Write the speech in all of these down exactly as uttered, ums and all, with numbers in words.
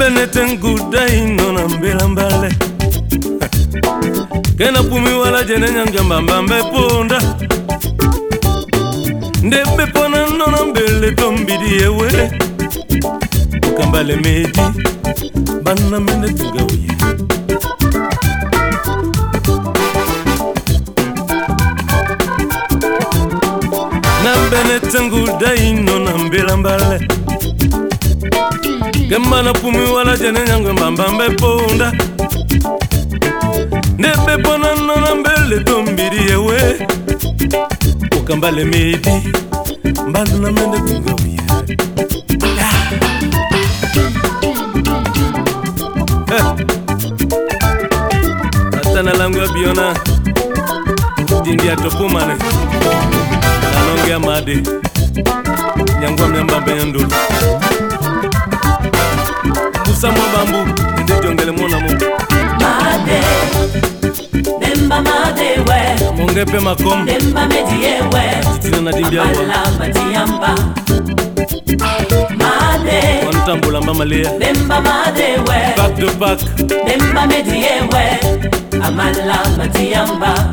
beneten gudai nona mbela mbale Kena pumi wala jene nyanga mbamba ponda Ndebe pona nona mbele tombidi ewe Kambale meji Bana mende tunga uye Na beneten gudai nona mbela mbale Kemana pumi wala jene nyanga mbamba ponda Nebe pona nona mbele tombidi ewe Ukambale medi Mbana na mende kunga uye Atana langu ya biona Dindi ya topumane Nanonge ya made Nyangwa mnyambambe nyandulu Kusamwa bambu Nde jongele mona mu Made Demba made we Mongepe makom Demba medie we Titina na dimbi awa Amalamba tiamba Made Wantambula mama lea Demba made we Back to back Demba medie we Amalamba tiamba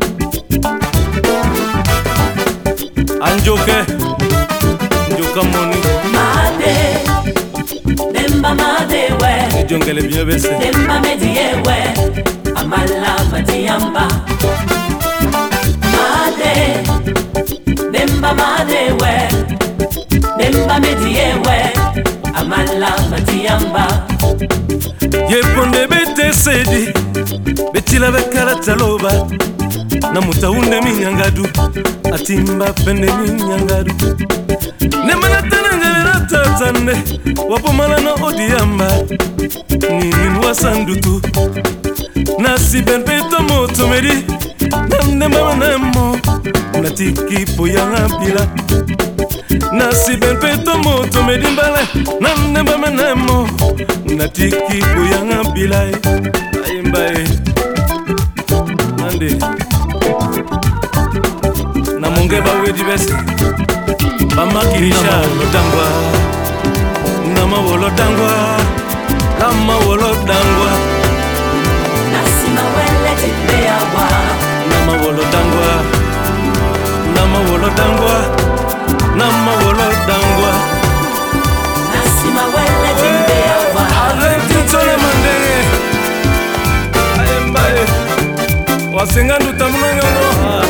Anjoke Njoka moni Made Demba made we Jongele biyo bese Demba medie we Amalamba tiamba Made Demba made we Demba medie we Amalamba tiamba Yeponde bete sedi Betila bekala taloba Na mutaunde minyangadu Atimba pende minyangadu Nemana tanangale tatane Wapomala na odiamba Nini wasandutu Nasi benpeto moto meri Nande mama nemo Natiki po yanga pila Nasi benpeto moto meri mbale Nande mama nemo Natiki po yanga pila Aimbae Nande Na mongeba wedi bese Bama kirisha lodangwa Nama wolo dangwa Nama wolo dangwa Nasima wele jimbe awa Nama wolo dangwa Nama wolo dangwa Nama wolo dangwa Nasima wele jimbe awa Arenti chole mandenge Ayembaye Wasenga ndutamuna nyono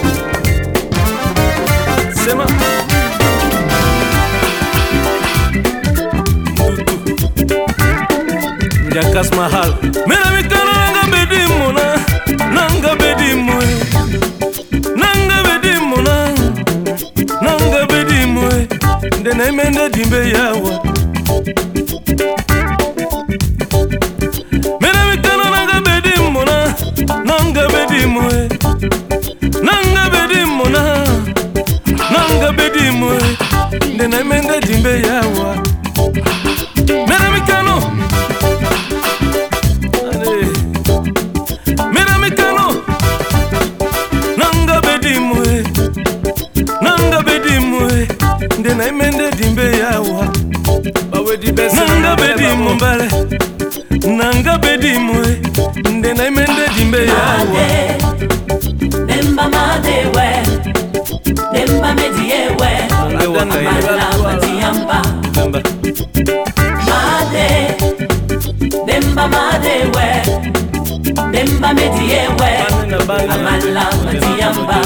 Sema Njakas mahal Mera mikano nanga bedi mona Nanga bedi moe Nanga bedi mona Nanga bedi moe Ndena imende dimbe yawa Mera mikano nanga bedi mona Nanga bedi moe Nanga bedi mona Nanga bedi moe Ndena imende dimbe yawa Mera mikano Mera mikano Nanga bedi moe Nanga bedi moe Ndena imende dimbe yawa Nanga bedi mbale Nanga bedi moe Ndena imende dimbe yawa Demba made we Demba medie we Amalamba tiamba Made Demba made we Demba medie we Amalamba tiamba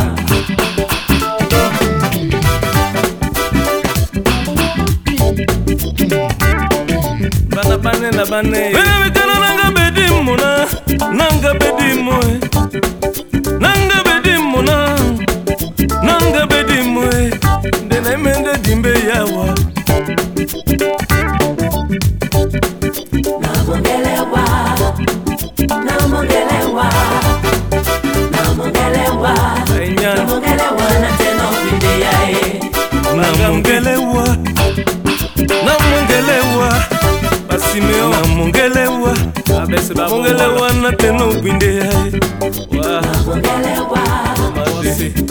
Bana bane na bane Bene mikano nanga bedi mona Nanga bedi moe Nanga bedi mona Nanga bedi moe Ndena imende dimbe yawa Namongelewa Namongelewa Namongelewa Namongelewa na teno bide yae Namongelewa Namongelewa Basimeo Namongelewa Mongelewa na teno bide yae Namongelewa